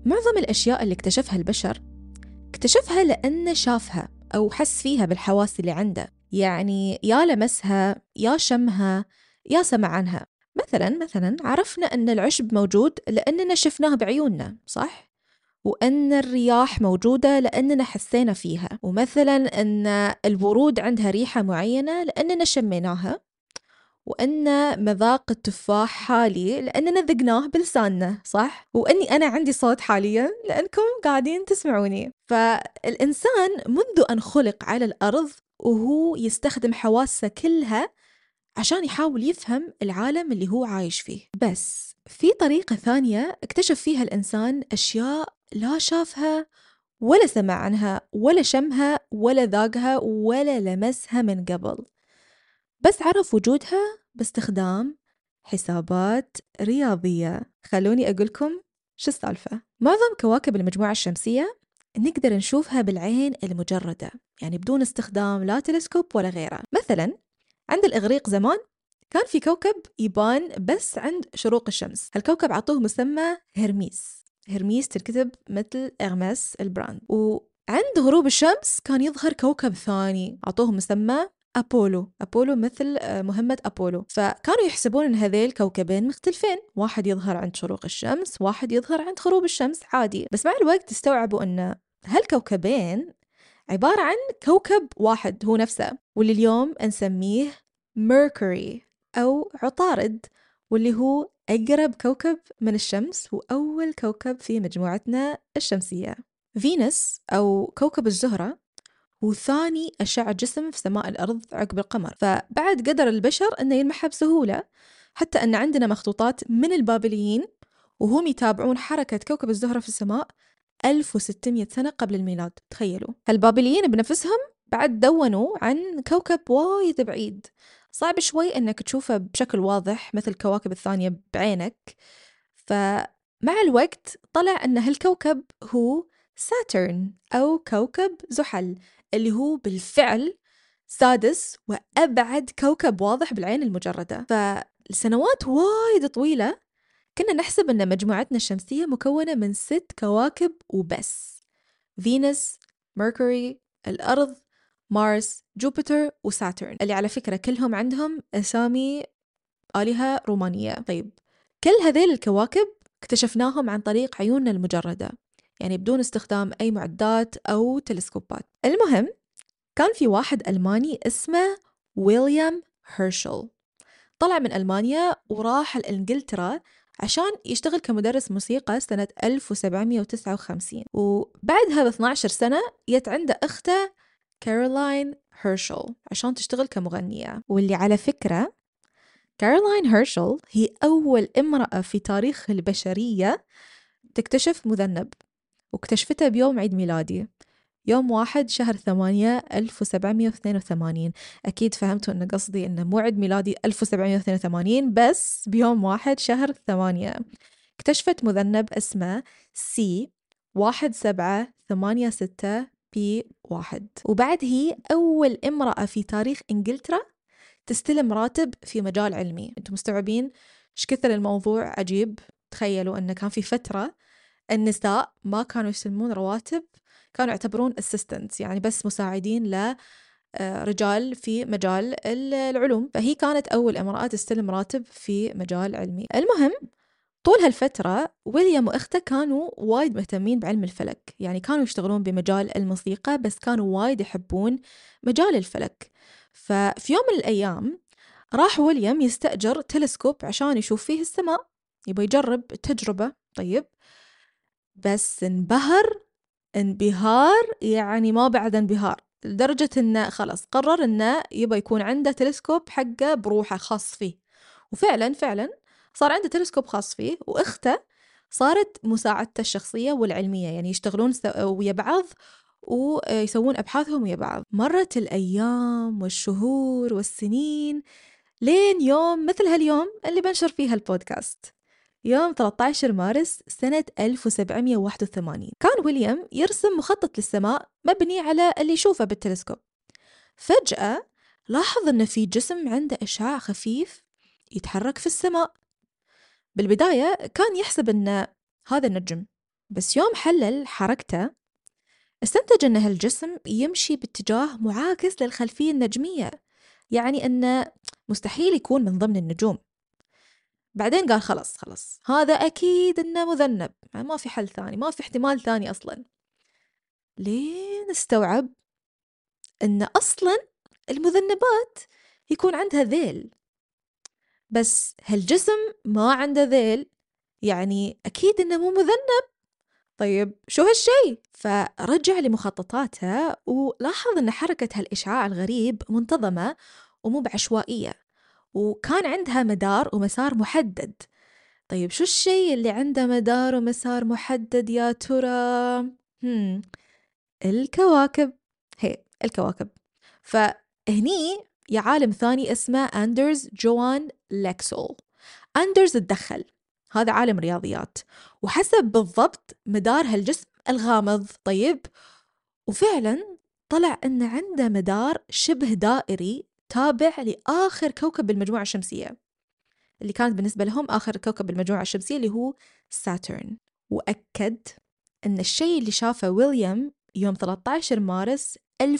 معظم الأشياء اللي اكتشفها البشر اكتشفها لأنه شافها أو حس فيها بالحواس اللي عنده، يعني يا لمسها يا شمها يا سمع عنها. مثلا عرفنا أن العشب موجود لأننا شفناه بعيوننا، صح؟ وأن الرياح موجودة لأننا حسينا فيها، ومثلا أن الورود عندها ريحة معينة لأننا شميناها، وأن مذاق التفاح حالي لأننا ذقناه بلساننا، صح؟ وأني أنا عندي صوت حاليا لأنكم قاعدين تسمعوني. فالإنسان منذ أن خلق على الأرض وهو يستخدم حواسه كلها عشان يحاول يفهم العالم اللي هو عايش فيه. بس في طريقة ثانية اكتشف فيها الإنسان أشياء لا شافها ولا سمع عنها ولا شمها ولا ذاقها ولا لمسها من قبل، بس عرف وجودها باستخدام حسابات رياضية. خلوني أقولكم شو السالفة. معظم كواكب المجموعة الشمسية نقدر نشوفها بالعين المجردة، يعني بدون استخدام لا تلسكوب ولا غيره. مثلا عند الإغريق زمان كان في كوكب يبان بس عند شروق الشمس، هالكوكب عطوه مسمى هرميس تركتب مثل إغماس البراند. وعند غروب الشمس كان يظهر كوكب ثاني عطوه مسمى أبولو مثل مهمة أبولو. فكانوا يحسبون أن هذيل كوكبين مختلفين، واحد يظهر عند شروق الشمس واحد يظهر عند غروب الشمس عادي. بس مع الوقت استوعبوا أن هالكوكبين عبارة عن كوكب واحد هو نفسه، واللي اليوم نسميه ميركوري أو عطارد، واللي هو أقرب كوكب من الشمس وأول كوكب في مجموعتنا الشمسية. فينوس أو كوكب الزهرة هو ثاني أشع جسم في سماء الأرض عقب القمر، فبعد قدر البشر أنه يلمحها بسهولة، حتى أن عندنا مخطوطات من البابليين وهم يتابعون حركة كوكب الزهرة في السماء 1600 سنة قبل الميلاد. تخيلوا، البابليين بنفسهم بعد دونوا عن كوكب وايد بعيد، صعب شوي أنك تشوفه بشكل واضح مثل الكواكب الثانية بعينك. فمع الوقت طلع أن هالكوكب هو ساترن أو كوكب زحل، اللي هو بالفعل سادس وأبعد كوكب واضح بالعين المجردة. فلسنوات وايد طويلة كنا نحسب أن مجموعتنا الشمسية مكونة من 6 كواكب وبس: فينوس، ميركوري، الأرض، مارس، جوبيتر وساترن، اللي على فكرة كلهم عندهم أسامي آلهة رومانية. طيب، كل هذيل الكواكب اكتشفناهم عن طريق عيوننا المجردة، يعني بدون استخدام أي معدات أو تلسكوبات. المهم، كان في واحد ألماني اسمه ويليام هيرشل، طلع من ألمانيا وراح لإنجلترا عشان يشتغل كمدرس موسيقى سنة 1759. وبعدها ب12 سنة جت عنده أخته كارولاين هيرشل عشان تشتغل كمغنية. واللي على فكرة كارولاين هيرشل هي أول امرأة في تاريخ البشرية تكتشف مذنب، واكتشفته بيوم عيد ميلادي يوم 1 شهر 8 1782. أكيد فهمتوا أن قصدي أنه مو عيد ميلادي 1782 بس بيوم 1 شهر 8. اكتشفت مذنب اسمه C1786P1، وبعد هي أول امرأة في تاريخ إنجلترا تستلم راتب في مجال علمي. أنتم مستوعبين إيش كثر الموضوع عجيب؟ تخيلوا أن كان في فترة النساء ما كانوا يستلمون رواتب، كانوا يعتبرون assistants، يعني بس مساعدين لرجال في مجال العلوم، فهي كانت أول امرأة تستلم راتب في مجال علمي. المهم، طول هالفترة ويليام وأخته كانوا وايد مهتمين بعلم الفلك، يعني كانوا يشتغلون بمجال الموسيقى بس كانوا وايد يحبون مجال الفلك. ففي يوم من الأيام راح ويليام يستأجر تلسكوب عشان يشوف فيه السماء، يبغى يجرب التجربة. طيب، بس انبهار يعني ما بعد انبهار، لدرجة انه خلاص قرر انه يبغى يكون عنده تلسكوب حقه بروحه خاص فيه. وفعلا صار عنده تلسكوب خاص فيه، واخته صارت مساعدته الشخصية والعلمية، يعني يشتغلون ويا بعض ويسوون أبحاثهم ويا بعض. مرت الأيام والشهور والسنين لين يوم مثل هاليوم اللي بنشر فيها البودكاست، يوم 13 مارس سنة 1781. كان ويليام يرسم مخطط للسماء مبني على اللي يشوفه بالتلسكوب. فجأة لاحظ أن في جسم عنده إشعاع خفيف يتحرك في السماء. بالبداية كان يحسب أن هذا النجم، بس يوم حلل حركته استنتج أن هالجسم يمشي باتجاه معاكس للخلفية النجمية، يعني أنه مستحيل يكون من ضمن النجوم. بعدين قال خلص هذا أكيد أنه مذنب، ما في حل ثاني، ما في احتمال ثاني أصلا. لين استوعب أن أصلا المذنبات يكون عندها ذيل، بس هالجسم ما عنده ذيل، يعني أكيد أنه مو مذنب. طيب شو هالشي؟ فرجع لمخططاتها ولاحظ أن حركة هالإشعاع الغريب منتظمة ومو بعشوائية، وكان عندها مدار ومسار محدد. طيب شو الشي اللي عنده مدار ومسار محدد يا ترى؟ الكواكب. هي الكواكب. فهني يا عالم ثاني اسمه أندرز جوان ليكسول. أندرز اتدخل، هذا عالم رياضيات، وحسب بالضبط مدار هالجسم الغامض. طيب وفعلا طلع أن عنده مدار شبه دائري تابع لآخر كوكب بالمجموعة الشمسية، اللي كانت بالنسبة لهم آخر كوكب بالمجموعة الشمسية اللي هو ساترن. وأكد أن الشيء اللي شافه ويليام يوم 13 مارس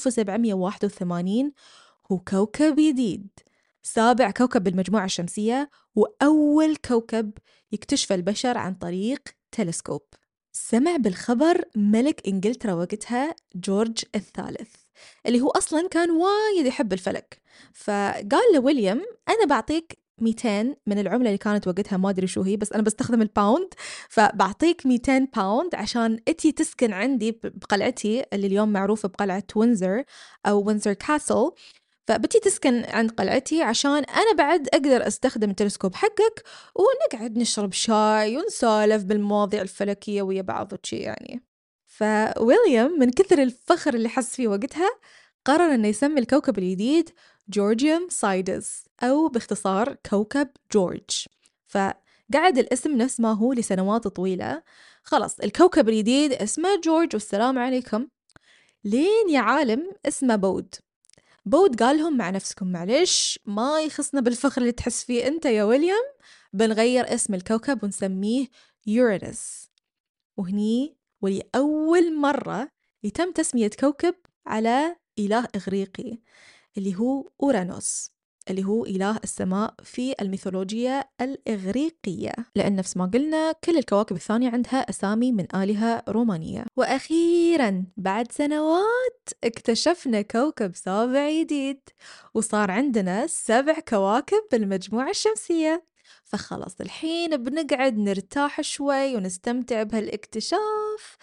1781 هو كوكب جديد، سابع كوكب بالمجموعة الشمسية، وأول كوكب يكتشف البشر عن طريق تلسكوب. سمع بالخبر ملك إنجلترا وقتها جورج الثالث، اللي هو أصلاً كان وايد يحب الفلك. فقال لويليام أنا بعطيك 200 من العملة اللي كانت وقتها، ما أدري شو هي، بس أنا بستخدم الباوند، فبعطيك 200 باوند عشان أتي تسكن عندي بقلعتي اللي اليوم معروفة بقلعة وينزر أو وينزر كاسل. فبتي تسكن عند قلعتي عشان أنا بعد أقدر أستخدم التلسكوب حقك، ونقعد نشرب شاي ونسولف بالمواضيع الفلكية ويا بعض وشي يعني. فويليام من كثر الفخر اللي حس فيه وقتها قرر أنه يسمي الكوكب الجديد جورجيوم سايدس، أو باختصار كوكب جورج. فقعد الاسم نفس ما هو لسنوات طويلة. خلص الكوكب الجديد اسمه جورج والسلام عليكم. لين يا عالم اسمه بود قال لهم مع نفسكم معلش، ما يخصنا بالفخر اللي تحس فيه أنت يا ويليام، بنغير اسم الكوكب ونسميه يورانوس. وهني ولأول مرة يتم تسمية كوكب على إله إغريقي اللي هو أورانوس، اللي هو إله السماء في الميثولوجيا الإغريقية، لأن نفس ما قلنا كل الكواكب الثانية عندها أسامي من آلهة رومانية. وأخيراً بعد سنوات اكتشفنا كوكب سابع جديد، وصار عندنا 7 كواكب بالمجموعة الشمسية. فخلص الحين بنقعد نرتاح شوي ونستمتع بهالاكتشاف.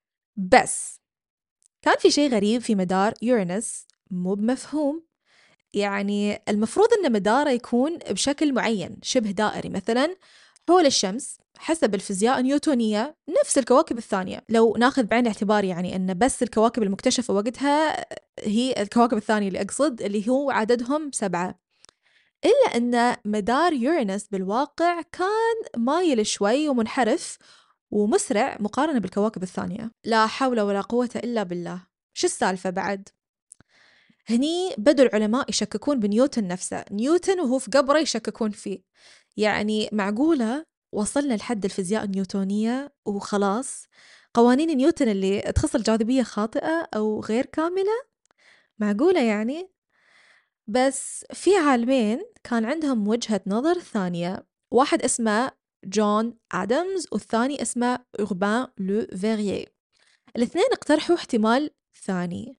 بس كان في شيء غريب في مدار يورانوس مو بمفهوم. يعني المفروض أن مداره يكون بشكل معين شبه دائري مثلا حول الشمس حسب الفيزياء النيوتونية، نفس الكواكب الثانية. لو ناخذ بعين الاعتبار يعني أن بس الكواكب المكتشفة وقتها هي الكواكب الثانية اللي أقصد اللي هو عددهم 7، إلا أن مدار يورانوس بالواقع كان مايل شوي ومنحرف ومسرع مقارنة بالكواكب الثانية. لا حول ولا قوة إلا بالله. شو السالفة بعد؟ هني بدوا العلماء يشككون بنيوتن نفسه، نيوتن وهو في قبره يشككون فيه. يعني معقولة وصلنا لحد الفيزياء النيوتونية وخلاص قوانين نيوتن اللي تخص الجاذبية خاطئة أو غير كاملة؟ معقولة يعني؟ بس في عالمين كان عندهم وجهة نظر ثانية، واحد اسمه جون آدمز والثاني اسمه أوربان لو فيرييه. الاثنين اقترحوا احتمال ثاني.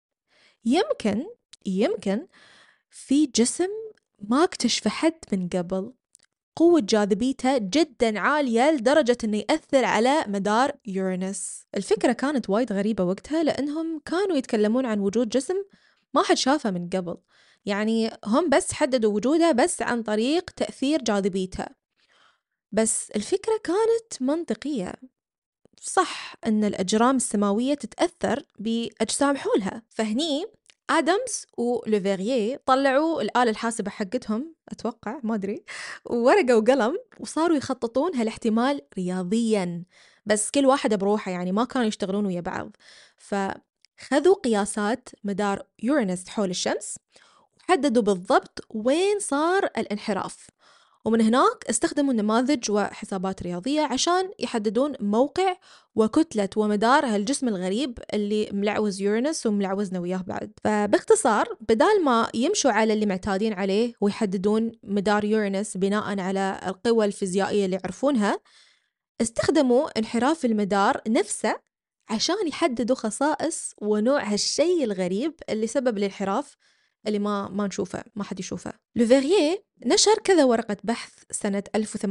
يمكن في جسم ما اكتشف حد من قبل، قوة جاذبيته جدا عالية لدرجة انه يأثر على مدار يورانوس. الفكرة كانت وايد غريبة وقتها لأنهم كانوا يتكلمون عن وجود جسم ما حد شافه من قبل، يعني هم بس حددوا وجوده بس عن طريق تأثير جاذبيته. بس الفكرة كانت منطقية، صح أن الأجرام السماوية تتأثر بأجسام حولها. فهني آدمز ولوفيرييه طلعوا الآلة الحاسبة حقتهم، أتوقع ما أدري، ورقة وقلم، وصاروا يخططون هالاحتمال رياضياً، بس كل واحدة بروحها، يعني ما كانوا يشتغلون ويا بعض. فخذوا قياسات مدار يورانوس حول الشمس وحددوا بالضبط وين صار الانحراف، ومن هناك استخدموا نماذج وحسابات رياضية عشان يحددون موقع وكتلة ومدار هالجسم الغريب اللي ملعوز يورانوس وملعوزنا وياه بعد. فباختصار بدال ما يمشوا على اللي معتادين عليه ويحددون مدار يورانوس بناء على القوى الفيزيائية اللي يعرفونها، استخدموا انحراف المدار نفسه عشان يحددوا خصائص ونوع هالشيء الغريب اللي سبب الانحراف اللي ما نشوفه، ما حد يشوفه. لوفيرييه نشر كذا ورقة بحث سنة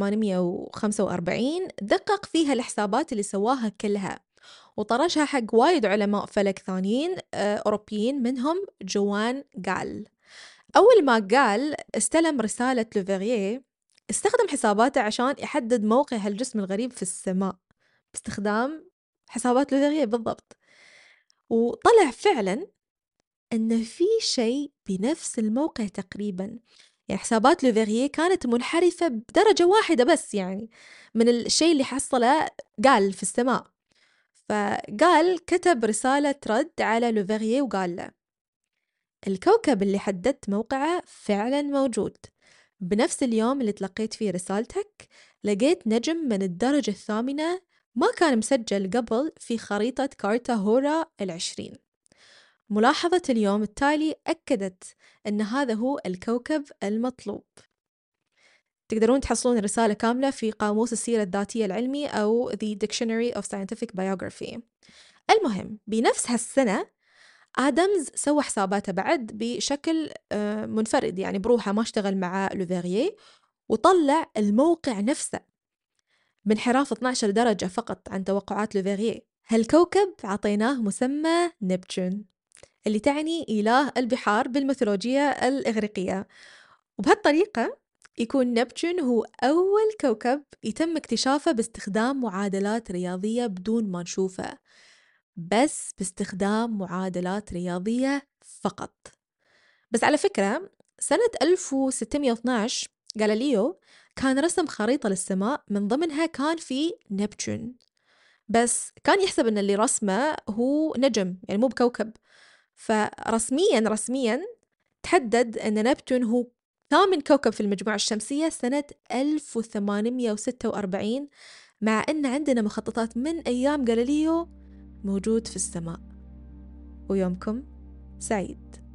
1845 دقق فيها الحسابات اللي سواها كلها، وطرشها حق وايد علماء فلك ثانيين أوروبيين، منهم جوان غال. أول ما غال استلم رسالة لوفيرييه استخدم حساباته عشان يحدد موقع هالجسم الغريب في السماء باستخدام حسابات لوفيرييه بالضبط، وطلع فعلاً أن في شيء بنفس الموقع تقريباً. يعني حسابات لوفيرييه كانت منحرفة بدرجة واحدة بس يعني من الشيء اللي حصله قال في السماء. فقال كتب رسالة رد على لوفيرييه وقال له: الكوكب اللي حددت موقعه فعلاً موجود. بنفس اليوم اللي تلقيت فيه رسالتك لقيت نجم من الدرجة الثامنة ما كان مسجل قبل في خريطة كارتا هورا 20. ملاحظة اليوم التالي أكدت أن هذا هو الكوكب المطلوب. تقدرون تحصلون الرسالة كاملة في قاموس السيرة الذاتية العلمي أو The Dictionary of Scientific Biography. المهم بنفس هالسنة آدمز سوى حساباته بعد بشكل منفرد، يعني بروحه، ما اشتغل مع لوفيرييه، وطلع الموقع نفسه بانحراف 12 درجة فقط عن توقعات لوفيرييه. هالكوكب عطيناه مسمى نبتون، اللي تعني إله البحار بالميثولوجيا الإغريقية. وبهالطريقة يكون نبتون هو أول كوكب يتم اكتشافه باستخدام معادلات رياضية بدون ما نشوفه، بس باستخدام معادلات رياضية فقط. بس على فكرة سنة 1612 غاليليو كان رسم خريطة للسماء من ضمنها كان في نبتون، بس كان يحسب أن اللي رسمه هو نجم يعني مو بكوكب. فرسمياً تحدد أن نبتون هو ثامن كوكب في المجموعة الشمسية سنة 1846، مع أن عندنا مخططات من أيام غاليليو موجود في السماء. ويومكم سعيد.